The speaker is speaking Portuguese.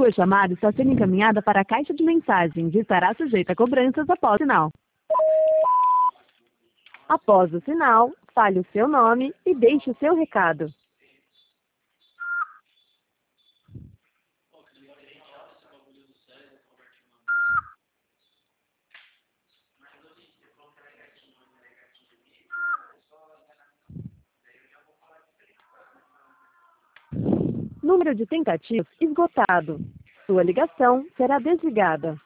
Sua chamada está sendo encaminhada para a caixa de mensagens e estará sujeita a cobranças após o sinal. Após o sinal, fale o seu nome e deixe o seu recado. Número de tentativas esgotado. Sua ligação será desligada.